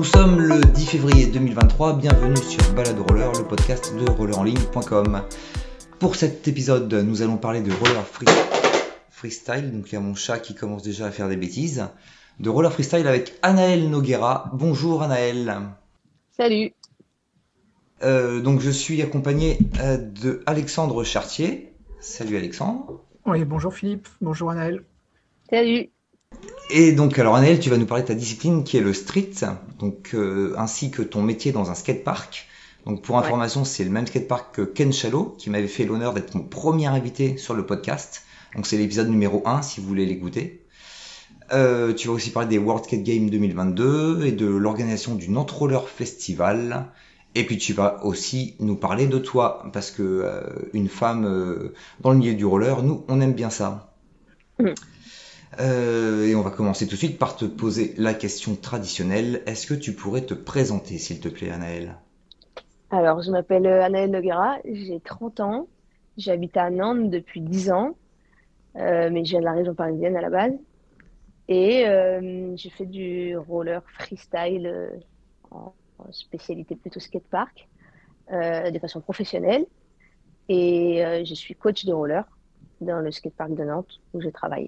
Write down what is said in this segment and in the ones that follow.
Nous sommes le 10 février 2023, bienvenue sur Balado Roller, le podcast de rollerenligne.com. Pour cet épisode, nous allons parler de roller freestyle, donc il y a mon chat qui commence déjà à faire des bêtises, de roller freestyle avec Anaëlle Noguera. Bonjour Anaëlle. Salut. Donc je suis accompagné de Alexandre Chartier. Salut Alexandre. Oui, bonjour Philippe, bonjour Anaëlle. Salut. Et donc, alors Anaëlle, tu vas nous parler de ta discipline qui est le street, donc ainsi que ton métier dans un skatepark. Donc pour information, c'est le même skatepark que Ken Shallow, qui m'avait fait l'honneur d'être mon premier invité sur le podcast. Donc c'est l'épisode numéro 1 si vous voulez l'écouter. Tu vas aussi parler des World Skate Games 2022 et de l'organisation du Nantes Roller Festival. Et puis tu vas aussi nous parler de toi, parce que une femme dans le milieu du roller, nous on aime bien ça. Et on va commencer tout de suite par te poser la question traditionnelle. Est-ce que tu pourrais te présenter, s'il te plaît, Anaëlle ? Alors, je m'appelle Anaëlle Noguera, j'ai 30 ans, j'habite à Nantes depuis 10 ans, mais je viens de la région parisienne à la base. Et j'ai fait du roller freestyle en spécialité plutôt skatepark, de façon professionnelle. Et je suis coach de roller dans le skatepark de Nantes où je travaille.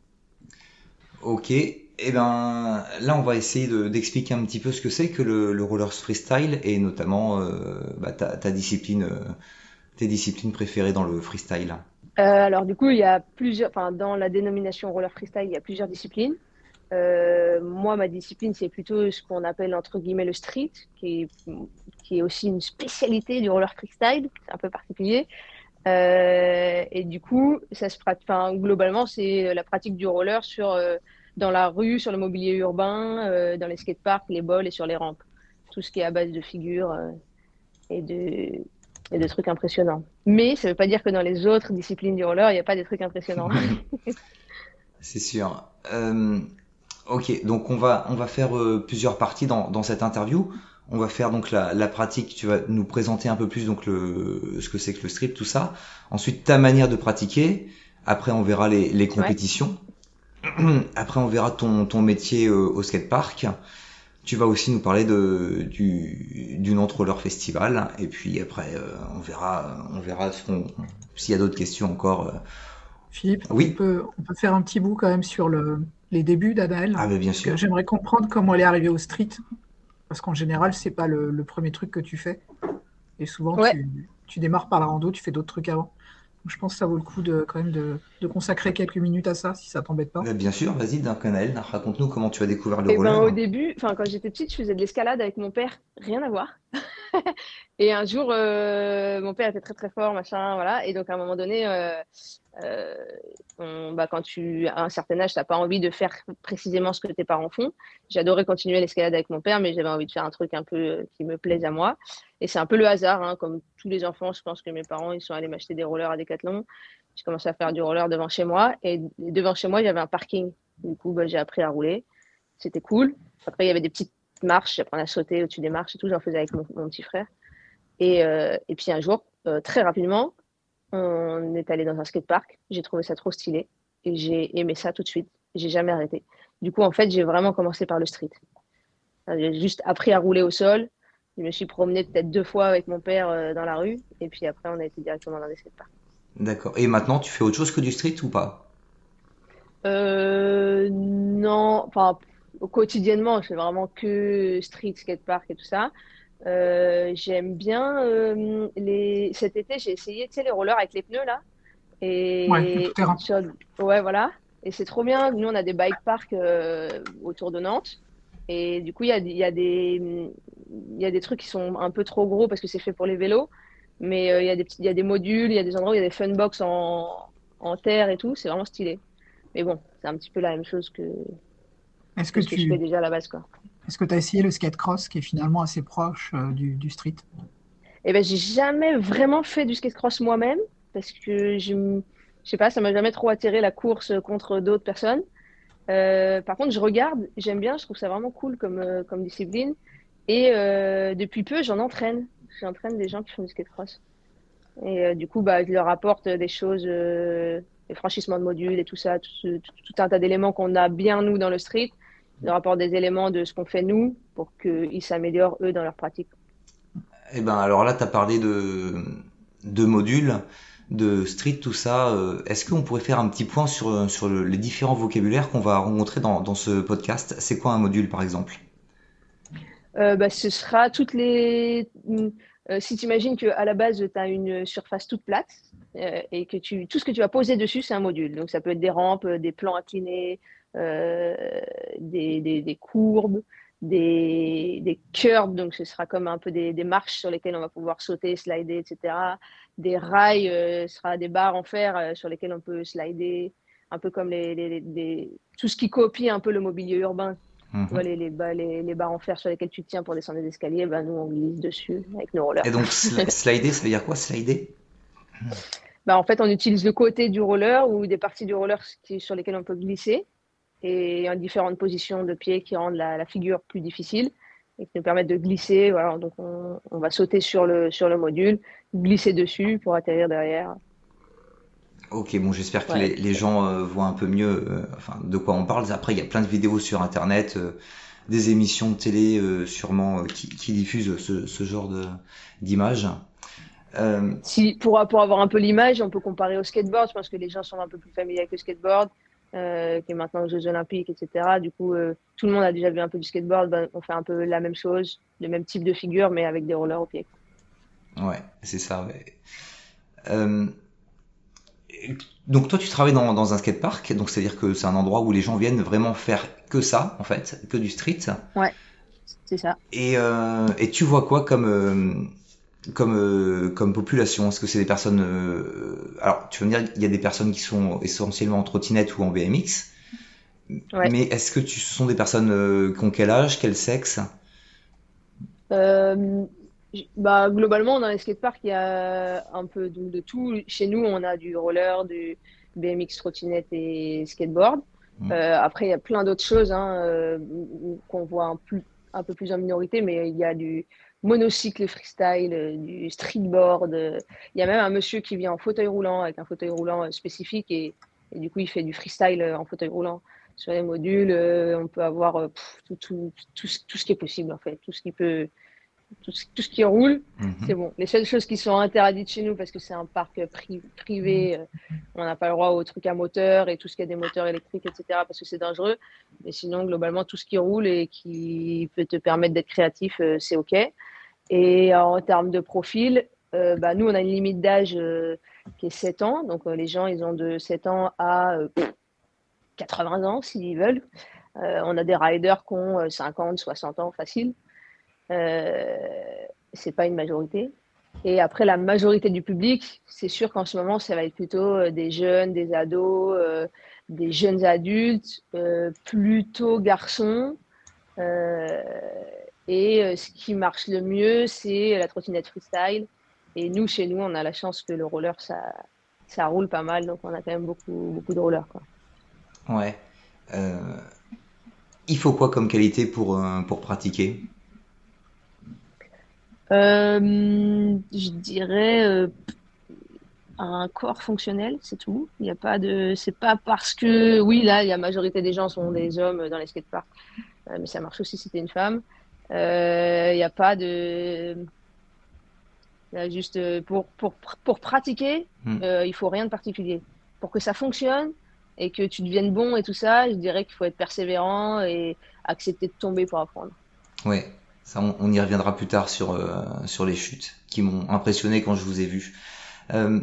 Ok, et ben là on va essayer d'expliquer un petit peu ce que c'est que le roller freestyle et notamment ta discipline, tes disciplines préférées dans le freestyle. Alors du coup, il y a plusieurs, enfin dans la dénomination roller freestyle, il y a plusieurs disciplines. Moi, ma discipline, c'est plutôt ce qu'on appelle entre guillemets le street, qui est aussi une spécialité du roller freestyle, c'est un peu particulier. Et du coup, ça se pratique, enfin, globalement, c'est la pratique du roller dans la rue, sur le mobilier urbain, dans les skateparks, les bols et sur les rampes. Tout ce qui est à base de figures et de trucs impressionnants. Mais ça ne veut pas dire que dans les autres disciplines du roller, il n'y a pas des trucs impressionnants. C'est sûr. Ok, donc on va faire plusieurs parties dans cette interview. On va faire donc la pratique, tu vas nous présenter un peu plus donc ce que c'est que le street, tout ça. Ensuite, ta manière de pratiquer. Après, on verra les compétitions. Après, on verra ton métier au skatepark. Tu vas aussi nous parler du Nantes Roller Festival. Et puis après, on verra s'il y a d'autres questions encore. Philippe, Oui. on peut faire un petit bout quand même sur les débuts d'Anaëlle. Ah, mais bien sûr. J'aimerais comprendre comment elle est arrivée au street. Parce qu'en général, c'est pas le premier truc que tu fais. Et souvent, tu démarres par la rando, tu fais d'autres trucs avant. Donc, je pense que ça vaut le coup quand même de consacrer quelques minutes à ça, si ça t'embête pas. Bien sûr, vas-y, Anaëlle, raconte-nous comment tu as découvert le Et roller. au début, quand j'étais petite, je faisais de l'escalade avec mon père, rien à voir. Et un jour, mon père était très très fort, machin, voilà. Et donc à un moment donné, quand tu as un certain âge, t'as pas envie de faire précisément ce que tes parents font. J'adorais continuer l'escalade avec mon père, mais j'avais envie de faire un truc un peu qui me plaise à moi. Et c'est un peu le hasard, hein, comme tous les enfants. Je pense que mes parents, ils sont allés m'acheter des rollers à Decathlon. J'ai commencé à faire du roller devant chez moi, et devant chez moi, il y avait un parking. Du coup, j'ai appris à rouler. C'était cool. Après, il y avait des petites marches. J'apprenais à sauter au-dessus des marches et tout. J'en faisais avec mon petit frère. Et puis un jour, très rapidement, on est allé dans un skatepark. J'ai trouvé ça trop stylé et j'ai aimé ça tout de suite. J'ai jamais arrêté. Du coup, en fait, j'ai vraiment commencé par le street. J'ai juste appris à rouler au sol. Je me suis promenée peut-être 2 fois avec mon père dans la rue. Et puis après, on a été directement dans les skateparks. D'accord. Et maintenant, tu fais autre chose que du street ou pas ? Non, enfin, quotidiennement, je fais vraiment que street, skatepark et tout ça. J'aime bien cet été, j'ai essayé, tu sais, les rollers avec les pneus là. Ouais, tout terrain. Ouais, voilà. Et c'est trop bien. Nous, on a des bike parks autour de Nantes. Et du coup, il y a des trucs qui sont un peu trop gros parce que c'est fait pour les vélos. Mais il y a des modules, il y a des endroits où il y a des funbox en terre et tout. C'est vraiment stylé. Mais bon, c'est un petit peu la même chose que Est-ce que ce que je fais déjà à la base, quoi. Est-ce que tu as essayé le skate cross qui est finalement assez proche du street? Eh ben, j'ai jamais vraiment fait du skate cross moi-même parce que je sais pas, ça m'a jamais trop attiré la course contre d'autres personnes. Par contre, je regarde, j'aime bien, je trouve ça vraiment cool comme discipline. Et depuis peu, j'en entraîne. J'entraîne des gens qui font du skate cross. Et du coup, je leur apporte des choses, les franchissements de modules et tout ça, tout un tas d'éléments qu'on a bien, nous, dans le street. leur apporte des éléments de ce qu'on fait nous pour qu'ils s'améliorent eux dans leur pratique. Eh ben alors là, tu as parlé de modules, de street, tout ça. Est-ce qu'on pourrait faire un petit point sur les différents vocabulaires qu'on va rencontrer dans ce podcast? C'est quoi un module, par exemple? Ce sera toutes les. Si tu imagines qu'à la base, tu as une surface toute plate et que tout ce que tu vas poser dessus, c'est un module. Donc, ça peut être des rampes, des plans inclinés, des courbes, des curbs. Donc, ce sera comme un peu des marches sur lesquelles on va pouvoir sauter, slider, etc. Des rails, ce sera des barres en fer sur lesquelles on peut slider, un peu comme tout ce qui copie un peu le mobilier urbain. Tu vois, les barres en fer sur lesquelles tu tiens pour descendre les escaliers, nous, on glisse dessus avec nos rollers. Et donc, slider, ça veut dire quoi, slider? En fait, on utilise le côté du roller ou des parties du roller sur lesquelles on peut glisser et en différentes positions de pied qui rendent la figure plus difficile et qui nous permettent de glisser. Voilà, donc, on va sauter sur le module, glisser dessus pour atterrir derrière. Ok, bon, j'espère que les gens voient un peu mieux de quoi on parle. Après, il y a plein de vidéos sur Internet, des émissions de télé sûrement qui diffusent ce genre d'images. Pour avoir un peu l'image, on peut comparer au skateboard. Je pense que les gens sont un peu plus familiers avec le skateboard, qui est maintenant aux Jeux Olympiques, etc. Du coup, tout le monde a déjà vu un peu du skateboard. On fait un peu la même chose, le même type de figure, mais avec des rollers au pied. Ouais, c'est ça. Ouais. Donc toi tu travailles dans un skatepark, donc c'est-à-dire que c'est un endroit où les gens viennent vraiment faire que ça en fait, que du street. Ouais, c'est ça. Et tu vois quoi comme population? Est-ce que c'est des personnes alors tu vas me dire il y a des personnes qui sont essentiellement en trottinette ou en BMX, ouais. Mais est-ce que ce sont des personnes qui ont quel âge, quel sexe? Globalement, dans les skateparks, il y a un peu de tout. Chez nous, on a du roller, du BMX, trottinette et skateboard. Après, il y a plein d'autres choses qu'on voit un peu plus en minorité, mais il y a du monocycle freestyle, du streetboard. Il y a même un monsieur qui vient en fauteuil roulant, avec un fauteuil roulant spécifique, et du coup, il fait du freestyle en fauteuil roulant. Sur les modules, on peut avoir tout ce qui est possible, en fait, tout ce qui roule, c'est bon. Les seules choses qui sont interdites chez nous, parce que c'est un parc privé, on n'a pas le droit aux trucs à moteur et tout ce qui a des moteurs électriques, etc., parce que c'est dangereux. Mais sinon, globalement, tout ce qui roule et qui peut te permettre d'être créatif, c'est OK. Et en termes de profil, nous, on a une limite d'âge qui est 7 ans. Donc, les gens, ils ont de 7 ans à 80 ans, s'ils veulent. On a des riders qui ont 50, 60 ans facile. C'est pas une majorité. Et après, la majorité du public, c'est sûr qu'en ce moment, ça va être plutôt des jeunes, des ados, des jeunes adultes, plutôt garçons. Et ce qui marche le mieux, c'est la trottinette freestyle. Et nous, chez nous, on a la chance que le roller, ça roule pas mal. Donc, on a quand même beaucoup de rollers, quoi. Ouais. Il faut quoi comme qualité pour pratiquer? Je dirais un corps fonctionnel, c'est tout. Il y a pas de, c'est pas parce que oui là, la majorité des gens sont des hommes dans les skateparks, mais ça marche aussi si t'es une femme. Il n'y a pas de, là, juste pour pratiquer, il faut rien de particulier. Pour que ça fonctionne et que tu deviennes bon et tout ça, je dirais qu'il faut être persévérant et accepter de tomber pour apprendre. Ouais. Ça, on y reviendra plus tard sur les chutes qui m'ont impressionné quand je vous ai vu. On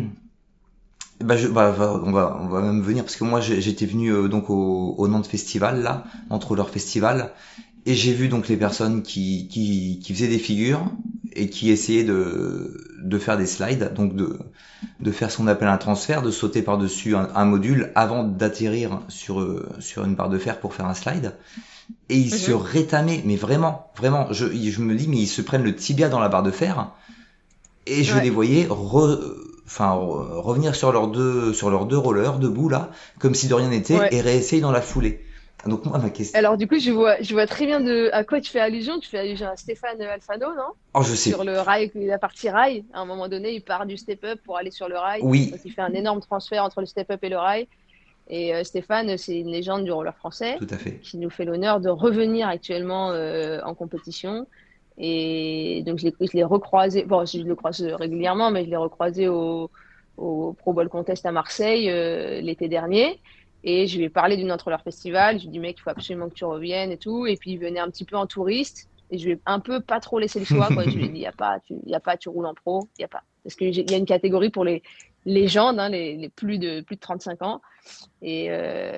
va même venir parce que moi j'étais venu donc au Nantes Festival là, entre leur festival, et j'ai vu donc les personnes qui faisaient des figures et qui essayaient de faire des slides, donc de faire ce qu'on appelle un transfert, de sauter par-dessus un module avant d'atterrir sur une barre de fer pour faire un slide. Et ils se rétamaient, mais vraiment, je me dis, mais ils se prennent le tibia dans la barre de fer, et je les voyais revenir sur leurs deux rollers debout là, comme si de rien n'était, et réessayer dans la foulée. Donc moi, ma question. Alors du coup, je vois très bien à quoi tu fais allusion. Tu fais allusion à Stéphane Alfano, non? Oh, je sais. Sur le rail, la partie rail. À un moment donné, il part du step-up pour aller sur le rail. Oui. Donc il fait un énorme transfert entre le step-up et le rail. Et Stéphane, c'est une légende du roller français Tout à fait. qui nous fait l'honneur de revenir actuellement en compétition. Et donc, je l'ai recroisé, bon, je le croise régulièrement, mais je l'ai recroisé au Pro Bowl Contest à Marseille l'été dernier. Et je lui ai parlé du Nantes Roller Festival. Je lui ai dit, mec, il faut absolument que tu reviennes et tout. Et puis, il venait un petit peu en touriste. Et je lui ai un peu pas trop laissé le choix, quoi. Je lui ai dit, il y a pas, tu roules en pro, il y a pas. Parce qu'il y a une catégorie pour les légendes, hein, les plus de 35 ans. Et,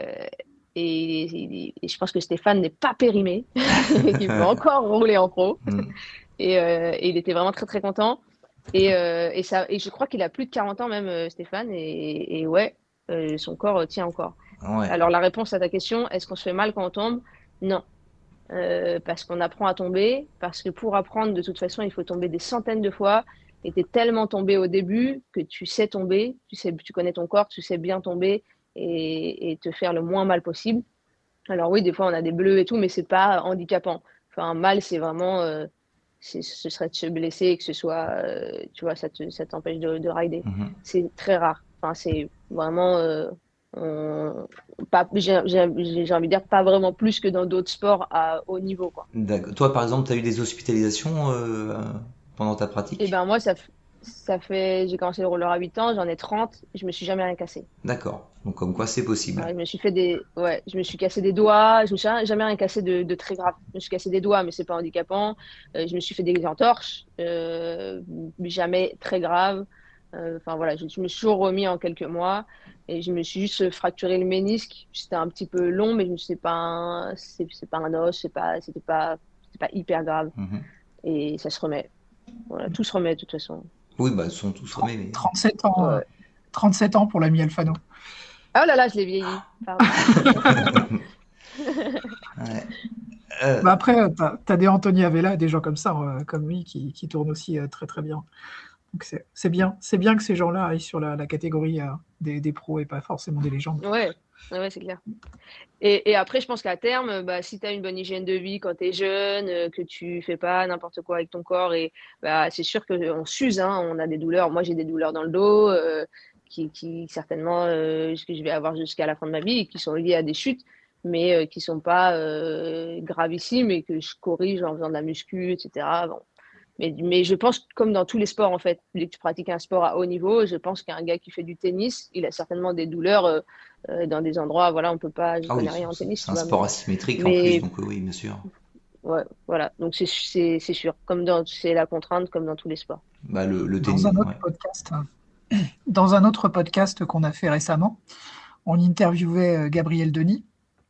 et je pense que Stéphane n'est pas périmé, qu'il peut encore rouler en pro. Et il était vraiment très, très content. Et je crois qu'il a plus de 40 ans même, Stéphane. Et ouais, son corps tient encore. Ouais. Alors, la réponse à ta question, est-ce qu'on se fait mal quand on tombe? Non. Parce qu'on apprend à tomber. Parce que pour apprendre, de toute façon, il faut tomber des centaines de fois. Et tu es tellement tombé au début que tu sais tomber. Tu connais ton corps, tu sais bien tomber et te faire le moins mal possible. Alors oui, des fois, on a des bleus et tout, mais c'est pas handicapant. Enfin, mal, c'est vraiment... ce serait de se blesser et que ce soit... tu vois, ça t'empêche de rider. C'est très rare. Enfin, c'est vraiment... j'ai envie de dire pas vraiment plus que dans d'autres sports à haut niveau, quoi. D'accord. Toi, par exemple, tu as eu des hospitalisations pendant ta Et pratique? ben moi, j'ai commencé le roller à 8 ans, j'en ai 30, je me suis jamais rien cassé. D'accord. Donc, comme quoi, c'est possible. Ouais, je me suis cassé des doigts, je me suis jamais rien cassé de très grave. Je me suis cassé des doigts, mais c'est pas handicapant. Je me suis fait des entorses, mais jamais très grave. Enfin voilà, je me suis toujours remis en quelques mois et je me suis juste fracturé le ménisque. C'était un petit peu long, mais c'est pas un os, c'était pas hyper grave. Et ça se remet. Voilà, tout se remet de toute façon. Oui, bah, ils sont tous remis. Mais... 37 ans, Ouais. 37 ans pour l'ami Alfano. Oh là là, je l'ai vieilli. Pardon. Ouais. Bah après, t'as des Anthony Avella, des gens comme ça, comme lui, qui tournent aussi très très bien. Donc c'est bien que ces gens-là aillent sur la catégorie des pros et pas forcément des légendes. Ouais, c'est clair. Et après, je pense qu'à terme, bah, si tu as une bonne hygiène de vie quand tu es jeune, que tu fais pas n'importe quoi avec ton corps, et bah, c'est sûr qu'on s'use, hein, on a des douleurs. Moi, j'ai des douleurs dans le dos qui certainement, que je vais avoir jusqu'à la fin de ma vie et qui sont liées à des chutes, mais qui sont pas gravissimes et que je corrige en faisant de la muscu, etc. Bon. Mais je pense, comme dans tous les sports, en fait, dès que tu pratiques un sport à haut niveau, je pense qu'un gars qui fait du tennis, il a certainement des douleurs dans des endroits, voilà, on peut pas, je Ah oui, connais rien en tennis. c'est un sport asymétrique en mais plus, donc oui, bien sûr. ouais, voilà, donc c'est sûr, c'est la contrainte, comme dans tous les sports. Bah, le Dans tennis, un autre ouais. podcast, dans un autre podcast qu'on a fait récemment, on interviewait Gabriel Denis,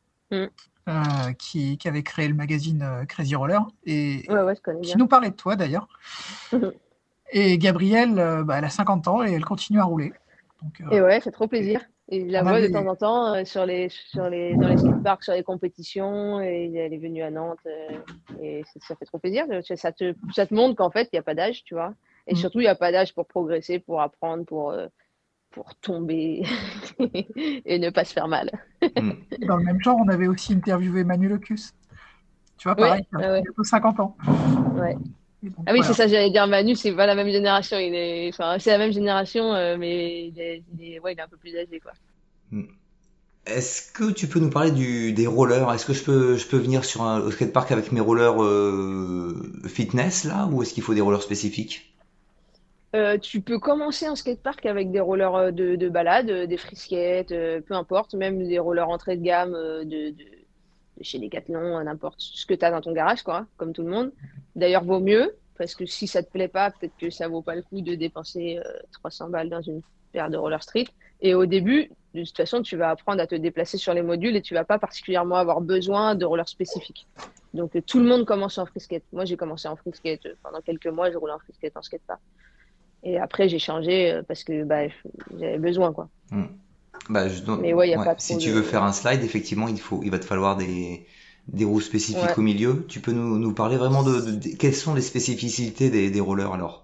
qui avait créé le magazine Crazy Roller, et Ouais, je connais qui bien. nous parlait de toi d'ailleurs. Et Gabrielle, elle a 50 ans et elle continue à rouler. Donc, Et ouais, fait trop plaisir. Et je la on vois de avait- temps en temps dans les skateparks, sur les compétitions, et elle est venue à Nantes, et ça fait trop plaisir. Ça te montre qu'en fait, il n'y a pas d'âge, tu vois. Et surtout, il n'y a pas d'âge pour progresser, pour apprendre, pour tomber et ne pas se faire mal. Dans le même genre, on avait aussi interviewé Manu Locus. Tu vois, pareil, il a bientôt 50 ans. Ouais. Donc, Ah oui, c'est ça, j'allais dire. Manu, c'est pas la même génération. C'est la même génération, mais il est un peu plus âgé, quoi. Est-ce que tu peux nous parler des rollers? Est-ce que je peux venir au skatepark avec mes rollers fitness là, ou est-ce qu'il faut des rollers spécifiques? Tu peux commencer en skatepark avec des rollers de balade, des free skates, peu importe, même des rollers entrée de gamme de chez Decathlon, n'importe ce que tu as dans ton garage, quoi, comme tout le monde. D'ailleurs, vaut mieux, parce que si ça te plaît pas, peut-être que ça vaut pas le coup de dépenser 300 balles dans une paire de roller street. Et au début, de toute façon, tu vas apprendre à te déplacer sur les modules et tu vas pas particulièrement avoir besoin de rollers spécifiques. Donc, tout le monde commence en free skate. Moi, j'ai commencé en free skate. Pendant quelques mois, je roulais en free skate, en skatepark. Et après, j'ai changé parce que j'avais besoin, quoi. Bah, Mais ouais, y a pas si trop tu veux faire un slide, effectivement, il va te falloir des roues spécifiques au milieu. Tu peux nous parler vraiment quelles sont les spécificités des rollers alors?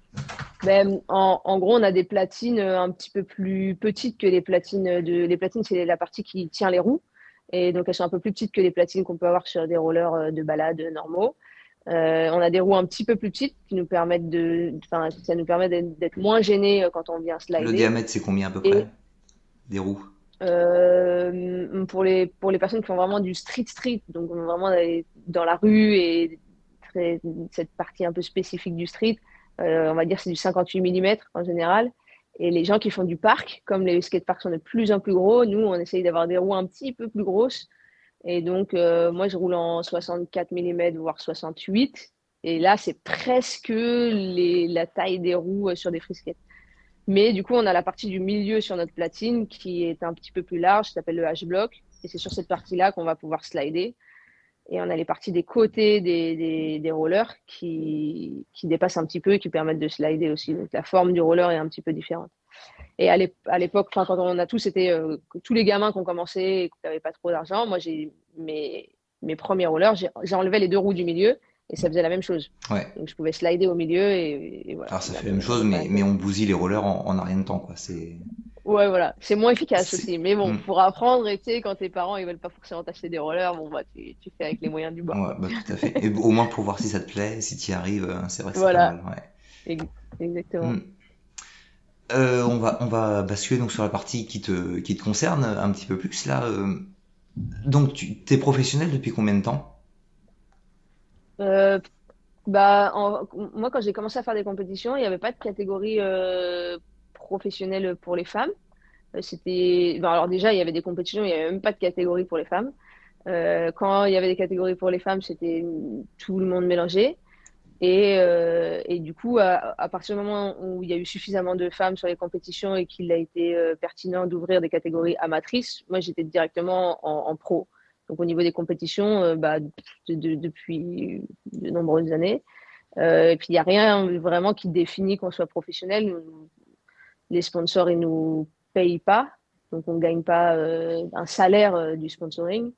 En gros, on a des platines un petit peu plus petites que les platines. Les platines, c'est la partie qui tient les roues. Et donc, elles sont un peu plus petites que les platines qu'on peut avoir sur des rollers de balade normaux. On a des roues un petit peu plus petites qui nous permettent ça nous permet d'être moins gênés quand on vient slider. Le diamètre, c'est combien à peu près des roues? Pour les personnes qui font vraiment du street, donc vraiment aller dans la rue et cette partie un peu spécifique du street, on va dire c'est du 58 mm en général. Et les gens qui font du parc, comme les skateparks sont de plus en plus gros, nous on essaye d'avoir des roues un petit peu plus grosses. Et donc moi je roule en 64 mm voire 68. Et là c'est presque la taille des roues sur des free skates. Mais du coup, on a la partie du milieu sur notre platine qui est un petit peu plus large, qui s'appelle le H-block. Et c'est sur cette partie-là qu'on va pouvoir slider. Et on a les parties des côtés des rollers qui dépassent un petit peu et qui permettent de slider aussi. Donc la forme du roller est un petit peu différente. Et à l'époque, quand on a tous, c'était tous les gamins qui ont commencé et qui n'avaient pas trop d'argent. Moi, j'ai mes premiers rollers, j'ai enlevé les deux roues du milieu et ça faisait la même chose. Ouais. Donc je pouvais slider au milieu et voilà. Alors ça fait la même chose, mais on bousille les rollers en un rien de temps, quoi. Ouais, voilà, c'est moins efficace aussi. Mais bon, Hmm. pour apprendre, et tu sais, quand tes parents ils veulent pas forcément t'acheter des rollers, bon bah tu fais avec les moyens du bord. Ouais, bah tout à fait. Et au moins pour voir si ça te plaît, si tu y arrives, c'est vrai que c'est pas Voilà, mal. Ouais. exactement. Hmm. On va basculer donc sur la partie qui te concerne un petit peu plus là. Donc t'es professionnel depuis combien de temps? Euh, Moi, quand j'ai commencé à faire des compétitions, il n'y avait pas de catégorie professionnelle pour les femmes. Alors déjà, il y avait des compétitions, il n'y avait même pas de catégorie pour les femmes. Quand il y avait des catégories pour les femmes, c'était tout le monde mélangé. Et du coup, à partir du moment où il y a eu suffisamment de femmes sur les compétitions et qu'il a été pertinent d'ouvrir des catégories amatrices, moi j'étais directement en pro. Donc au niveau des compétitions, depuis de nombreuses années. Et puis il n'y a rien vraiment qui définit qu'on soit professionnel. Les sponsors, ils nous payent pas. Donc on ne gagne pas un salaire du sponsoring.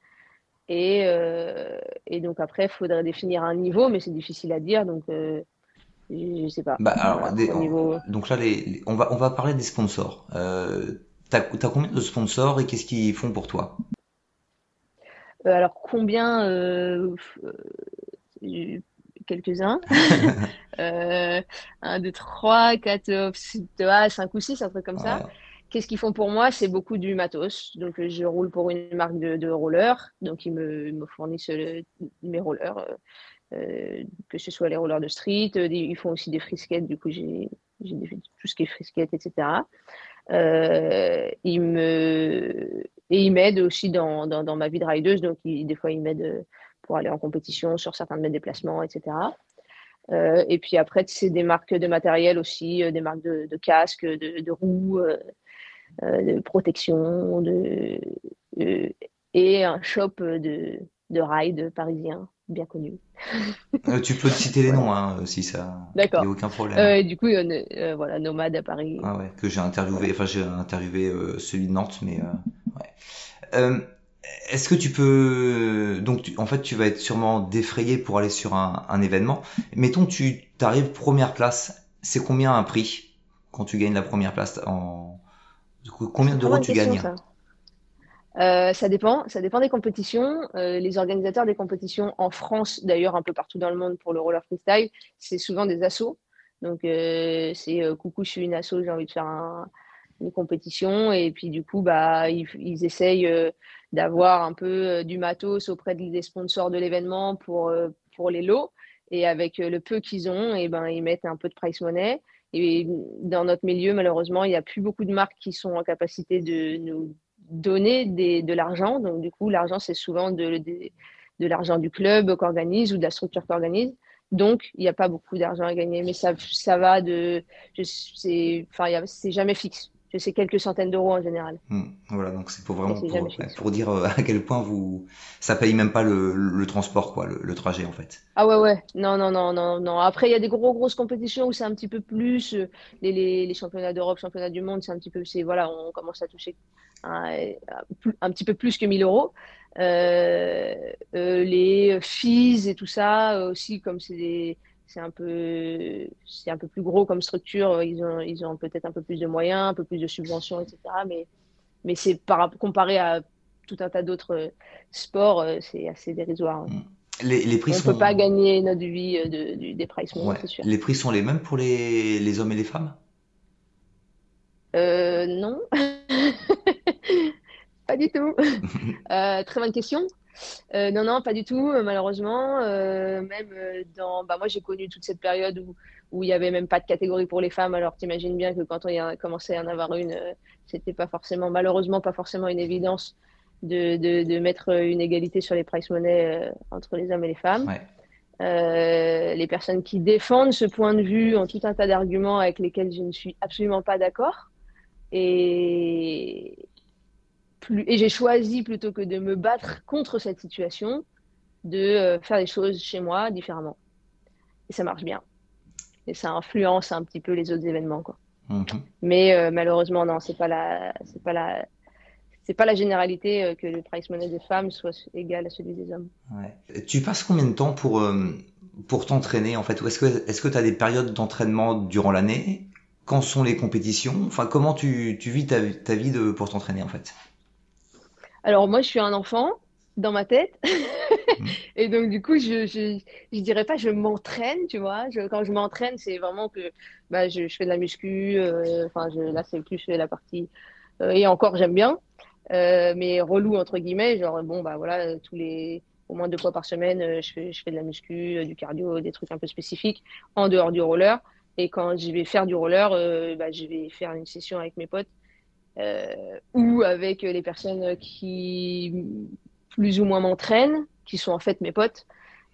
Et donc après, il faudrait définir un niveau, mais c'est difficile à dire. Donc je sais pas. Bah alors Voilà, au niveau. donc là on va parler des sponsors. T'as combien de sponsors et qu'est-ce qu'ils font pour toi? Alors combien euh, quelques-uns. 1, 2, 3, 4, 5 ou 6, un truc comme ça. Ouais. Qu'est-ce qu'ils font pour moi? C'est beaucoup du matos. Donc, je roule pour une marque de rollers. Donc, ils me fournissent mes rollers, que ce soit les rollers de street. Ils font aussi des free skates. Du coup, tout ce qui est free skate, etc. Et ils m'aident aussi dans ma vie de rideuse. Donc, des fois, ils m'aident pour aller en compétition sur certains de mes déplacements, etc. Et puis après, c'est des marques de matériel aussi, des marques de casques, de roues, de protection, euh, et un shop de ride parisien bien connu. Tu peux te citer les Voilà, noms hein, si ça, y a d'accord. aucun problème. Et du coup, voilà, Nomade à Paris. Ah ouais, que j'ai interviewé, Voilà. enfin j'ai interviewé celui de Nantes, mais ouais. Euh, Est-ce que tu peux donc en fait tu vas être sûrement défrayé pour aller sur un événement. Mettons tu t'arrives première place, c'est combien un prix quand tu gagnes la première place du coup, C'est combien une très d'euros bonne tu question, gagnes? ça. Ça dépend des compétitions. Les organisateurs des compétitions en France, d'ailleurs un peu partout dans le monde pour le roller freestyle, c'est souvent des assos. Donc c'est coucou, je suis une asso, j'ai envie de faire une compétition. Et puis du coup, bah, ils essayent d'avoir un peu du matos auprès des sponsors de l'événement pour les lots. Et avec le peu qu'ils ont, et ben, ils mettent un peu de price money. Et dans notre milieu, malheureusement, il n'y a plus beaucoup de marques qui sont en capacité de nous donner de l'argent. Donc, du coup, l'argent, c'est souvent de l'argent du club qu'organise ou de la structure qu'organise. Donc, il n'y a pas beaucoup d'argent à gagner. Mais ça va de. C'est jamais fixe. C'est quelques centaines d'euros en général. Voilà, donc c'est pour Mais vraiment c'est jamais ouais, fixe. pour dire à quel point ça paye même pas le transport quoi, le trajet en fait. Ah ouais, ouais. Non, non, non, non, non. Après, il y a des grosses compétitions où c'est un petit peu plus. Les championnats d'Europe, championnats du monde, c'est un petit peu. Voilà, on commence à toucher un petit peu plus que 1 000 euros. Les fees et tout ça aussi, comme c'est un peu plus gros comme structure, ils ont peut-être un peu plus de moyens, un peu plus de subventions, etc. Mais comparé à tout un tas d'autres sports, c'est assez dérisoire, hein. Hmm. Les prix On peut sont pas gagner notre vie des price money, ouais, c'est sûr. les prix sont les mêmes pour les hommes et les femmes? Non. Pas du tout. Très bonne question. Non, non, pas du tout, malheureusement. Même moi, j'ai connu toute cette période où il n'y avait même pas de catégorie pour les femmes. Alors, t'imagines bien que quand on y a commencé à en avoir une, c'était pas forcément, malheureusement, pas forcément une évidence de mettre une égalité sur les price money entre les hommes et les femmes. Ouais. Les personnes qui défendent ce point de vue ont tout un tas d'arguments avec lesquels je ne suis absolument pas d'accord. Et, et j'ai choisi, plutôt que de me battre contre cette situation, de faire les choses chez moi différemment. Et ça marche bien. Et ça influence un petit peu les autres événements, quoi. Mais malheureusement, non, c'est pas la généralité que le price money des femmes soit égal à celui des hommes. Ouais. Tu passes combien de temps pour t'entraîner en fait? Ou est-ce que tu as des périodes d'entraînement durant l'année? Quand sont les compétitions? Enfin, comment tu vis ta vie pour t'entraîner en fait? Alors moi, je suis un enfant dans ma tête. Et donc, du coup, je dirais pas je m'entraîne, tu vois. Quand je m'entraîne, c'est vraiment que je fais de la muscu. Là, c'est plus la partie. Et encore, j'aime bien. Mais relou, entre guillemets. Genre, bon, voilà, au moins 2 fois par semaine, je fais de la muscu, du cardio, des trucs un peu spécifiques en dehors du roller. Et quand je vais faire du roller, je vais faire une session avec mes potes ou avec les personnes qui plus ou moins m'entraînent, qui sont en fait mes potes,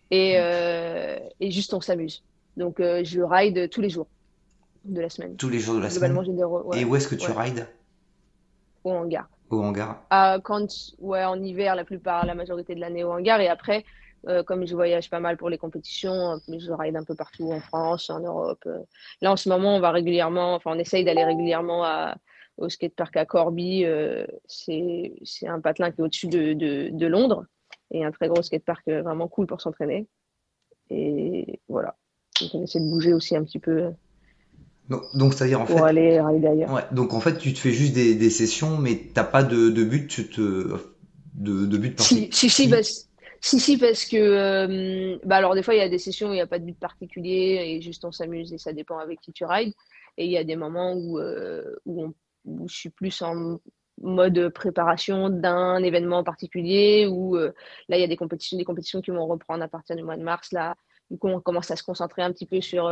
et juste on s'amuse. Donc je ride tous les jours de la semaine. Tous les jours de la Globalement, semaine? ouais, Et où est-ce que tu rides? au hangar. Au hangar? En hiver, la majorité de l'année au hangar, et après, comme je voyage pas mal pour les compétitions, je ride un peu partout en France, en Europe. Là, en ce moment, on essaye d'aller régulièrement au skatepark à Corby. C'est un patelin qui est au-dessus de Londres, et un très gros skatepark vraiment cool pour s'entraîner. Et voilà. Donc, on essaie de bouger aussi un petit peu Donc c'est-à-dire en pour fait, aller rider ailleurs. ouais, donc en fait tu te fais juste des sessions, mais t'as pas de but, de but particulier. Si, parce que alors des fois il y a des sessions où il n'y a pas de but particulier et juste on s'amuse et ça dépend avec qui tu rides. Et il y a des moments où je suis plus en mode préparation d'un événement particulier, où là il y a des compétitions qui vont reprendre à partir du mois de mars. Là, du coup on commence à se concentrer un petit peu sur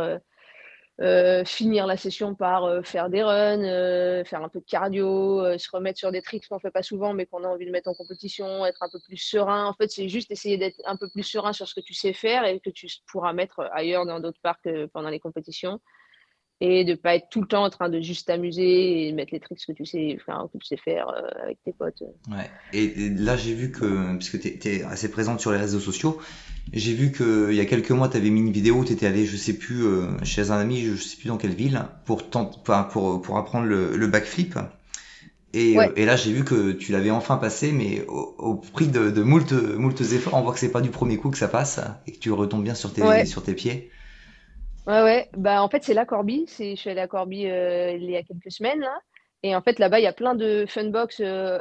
finir la session par faire des runs, faire un peu de cardio, se remettre sur des tricks qu'on fait pas souvent mais qu'on a envie de mettre en compétition, être un peu plus serein. En fait, c'est juste essayer d'être un peu plus serein sur ce que tu sais faire et que tu pourras mettre ailleurs dans d'autres parcs pendant les compétitions, et de pas être tout le temps en train de juste t'amuser et mettre les tricks que tu sais faire avec tes potes. Ouais. Et là j'ai vu que, puisque t'es assez présente sur les réseaux sociaux, j'ai vu que il y a quelques mois t'avais mis une vidéo où t'étais allé, je sais plus, chez un ami, je sais plus dans quelle ville, pour apprendre le backflip. Ouais. Et là j'ai vu que tu l'avais enfin passé, mais au prix de moultes efforts. On voit que c'est pas du premier coup que ça passe et que tu retombes bien Ouais. sur tes pieds. Ouais. En fait, c'est la Corby. Je suis allée à Corby il y a quelques semaines, là. Et en fait, là-bas, il y a plein de funbox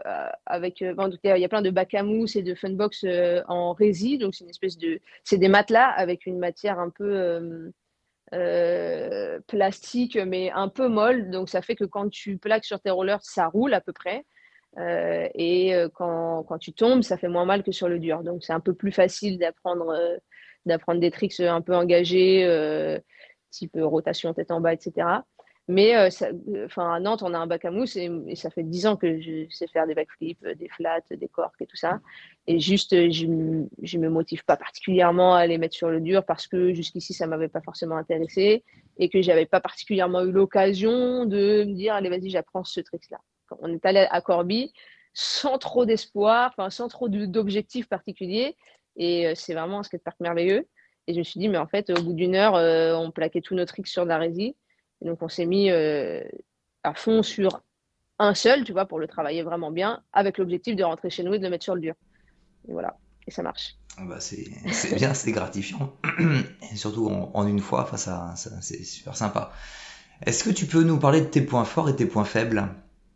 en tout cas, il y a plein de bacs à mousse et de funbox en rési. Donc, c'est des matelas avec une matière un peu plastique, mais un peu molle. Donc, ça fait que quand tu plaques sur tes rollers, ça roule à peu près. Quand tu tombes, ça fait moins mal que sur le dur. Donc, c'est un peu plus facile d'apprendre des tricks un peu engagés, type rotation tête en bas, etc. Mais à Nantes, on a un bac à mousse et ça fait 10 ans que je sais faire des backflips, des flats, des corks et tout ça. Et juste, je me motive pas particulièrement à les mettre sur le dur parce que jusqu'ici, ça m'avait pas forcément intéressé et que j'avais pas particulièrement eu l'occasion de me dire, allez, vas-y, j'apprends ce trick-là. On est allé à Corby sans trop d'espoir, sans trop d'objectifs particuliers. Et c'est vraiment un skatepark merveilleux. Et je me suis dit, mais en fait, au bout d'une heure, on plaquait tous nos tricks sur de la résie. Et donc, on s'est mis à fond sur un seul, tu vois, pour le travailler vraiment bien, avec l'objectif de rentrer chez nous et de le mettre sur le dur. Et voilà, et ça marche. Bah c'est bien, c'est gratifiant. Et surtout en une fois, enfin ça c'est super sympa. Est-ce que tu peux nous parler de tes points forts et tes points faibles?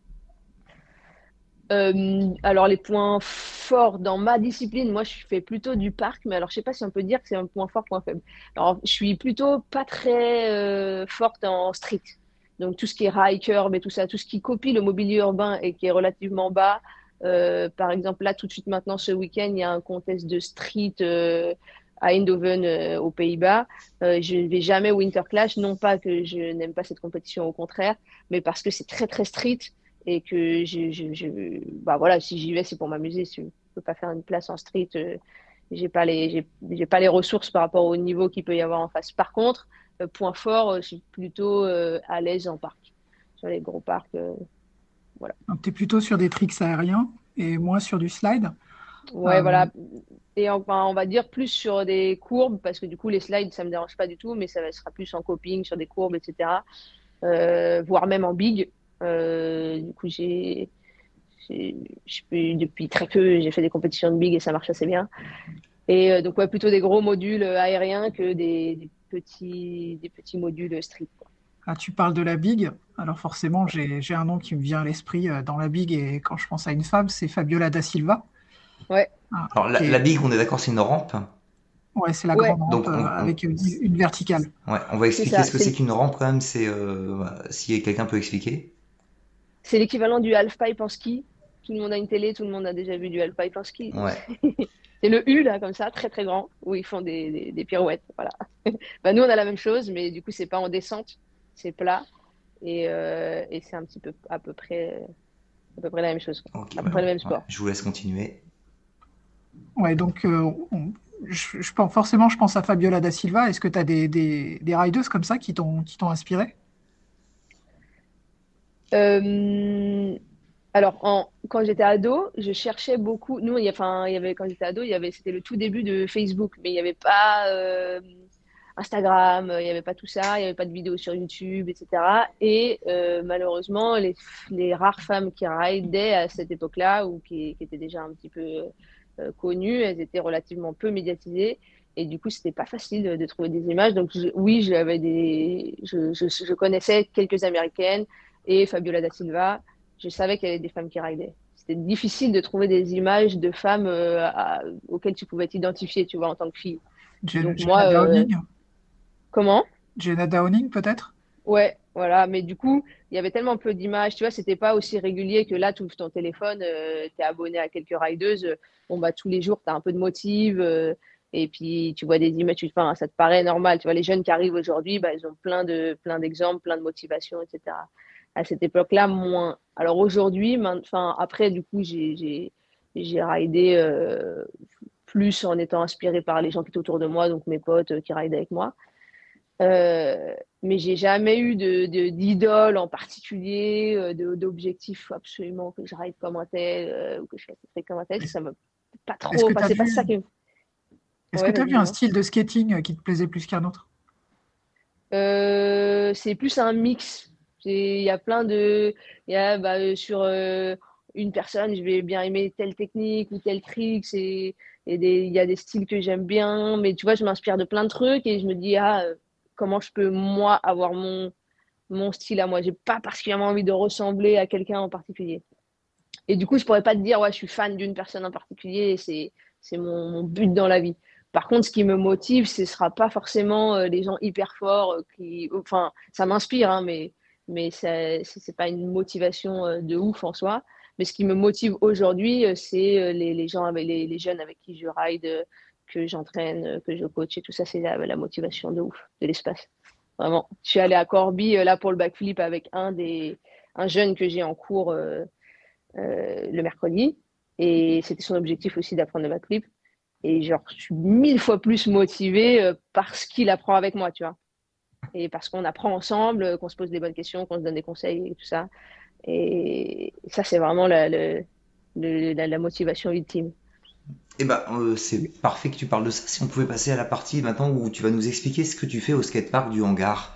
Alors, les points forts dans ma discipline, moi, je fais plutôt du parc, mais alors, je sais pas si on peut dire que c'est un point fort, point faible. Alors, je suis plutôt pas très forte en street. Donc, tout ce qui est high curb et tout ça, tout ce qui copie le mobilier urbain et qui est relativement bas, Par exemple, là, tout de suite maintenant, ce week-end, il y a un contest de street à Eindhoven, aux Pays-Bas. Je ne vais jamais au Winter Clash, non pas que je n'aime pas cette compétition, au contraire, mais parce que c'est très, très street et que bah voilà, si j'y vais, c'est pour m'amuser. Si je ne peux pas faire une place en street, j'ai pas les ressources par rapport au niveau qu'il peut y avoir en face. Par contre, point fort, je suis plutôt à l'aise en parc, sur les gros parcs. Voilà. Donc, tu es plutôt sur des tricks aériens et moins sur du slide. Ouais, voilà. Et enfin, on va dire plus sur des courbes, parce que du coup, les slides, ça me dérange pas du tout, mais ça sera plus en coping, sur des courbes, etc. Voire même en big. Du coup, depuis très peu, j'ai fait des compétitions de big et ça marche assez bien. Et donc, ouais, plutôt des gros modules aériens que des petits modules street, quoi. Ah, tu parles de la big. Alors forcément, j'ai un nom qui me vient à l'esprit dans la big et quand je pense à une femme, c'est Fabiola da Silva. Ouais. Ah, Alors la big, on est d'accord, c'est une rampe. Ouais, c'est la Ouais. grande rampe Donc avec une verticale. ouais, on va expliquer ça, ce que c'est qu'une rampe quand même. Voilà, si quelqu'un peut expliquer. c'est l'équivalent du halfpipe en ski. Tout le monde a une télé, tout le monde a déjà vu du halfpipe en ski. Ouais. C'est le U, là, comme ça, très très grand, où ils font des pirouettes. Voilà. Bah, nous, on a la même chose, mais du coup, c'est pas en descente, c'est plat. Et c'est un petit peu à peu près la même chose, quoi. Ok, À peu près le même sport. ouais, je vous laisse continuer. Ouais, donc forcément, je pense à Fabiola da Silva. Est-ce que tu as des riders comme ça qui t'ont inspiré? Euh, alors, quand j'étais ado, je cherchais beaucoup. Nous, il y avait, quand j'étais ado, c'était le tout début de Facebook, mais il n'y avait pas Instagram, il n'y avait pas tout ça, il n'y avait pas de vidéos sur YouTube, etc. Et malheureusement, les rares femmes qui ridaient à cette époque-là ou qui étaient déjà un petit peu connues, elles étaient relativement peu médiatisées. Et du coup, c'était pas facile de trouver des images. Donc, oui, je connaissais quelques Américaines et Fabiola da Silva. Je savais qu'il y avait des femmes qui ridaient. C'était difficile de trouver des images de femmes auxquelles tu pouvais t'identifier, tu vois, en tant que fille. Donc moi, Jenna Downing? comment? Jenna Downing, peut-être? Ouais, voilà. Mais du coup, il y avait tellement peu d'images, tu vois, c'était pas aussi régulier que là, tu ouvres ton téléphone, tu es abonné à quelques rideuses. Bon, bah, tous les jours, tu as un peu de motive. Et puis, tu vois des images, enfin, ça te paraît normal. Tu vois, les jeunes qui arrivent aujourd'hui, bah, ils ont plein d'exemples, plein de motivations, etc. À cette époque-là, moins. Alors aujourd'hui, enfin, après, du coup, j'ai ridé plus en étant inspiré par les gens qui étaient autour de moi, donc mes potes qui ridaient avec moi. Mais j'ai jamais eu d'idole en particulier, d'objectif absolument que je ride comme un tel ou que je fasse très comme un tel. Ça m'a pas trop. Est-ce que Enfin, tu as c'est pas vu, ça que. est-ce que Ouais, tu as vas-y, vu un dis-moi. style de skating qui te plaisait plus qu'un autre? C'est plus un mix. Il y a plein de. Il y a, bah, sur une personne, je vais bien aimer telle technique ou tel trick. Il y a des styles que j'aime bien. Mais tu vois, je m'inspire de plein de trucs et je me dis, comment je peux, moi, avoir mon style à moi. J'ai pas particulièrement envie de ressembler à quelqu'un en particulier. Et du coup, je pourrais pas te dire, ouais, je suis fan d'une personne en particulier. C'est mon but dans la vie. Par contre, ce qui me motive, ce sera pas forcément les gens hyper forts enfin, ça m'inspire, hein, mais c'est pas une motivation de ouf en soi. Mais ce qui me motive aujourd'hui, c'est les gens les jeunes avec qui je ride, que j'entraîne, que je coach et tout ça, c'est la motivation de ouf, de l'espace. Vraiment. Je suis allée à Corby là pour le backflip avec un jeune que j'ai en cours le mercredi. Et c'était son objectif aussi d'apprendre le backflip. Et genre, je suis 1000 fois plus motivée parce qu'il apprend avec moi, tu vois. Et parce qu'on apprend ensemble, qu'on se pose des bonnes questions, qu'on se donne des conseils et tout ça. Et ça, c'est vraiment la motivation ultime. Eh ben, c'est parfait que tu parles de ça. Si on pouvait passer à la partie maintenant où tu vas nous expliquer ce que tu fais au skatepark du hangar.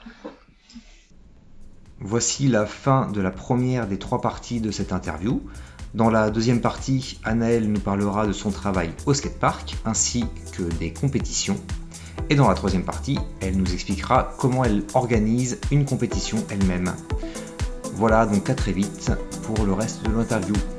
Voici la fin de la première des 3 parties de cette interview. Dans la deuxième partie, Anaëlle nous parlera de son travail au skatepark ainsi que des compétitions. Et dans la troisième partie, elle nous expliquera comment elle organise une compétition elle-même. Voilà, donc à très vite pour le reste de l'interview.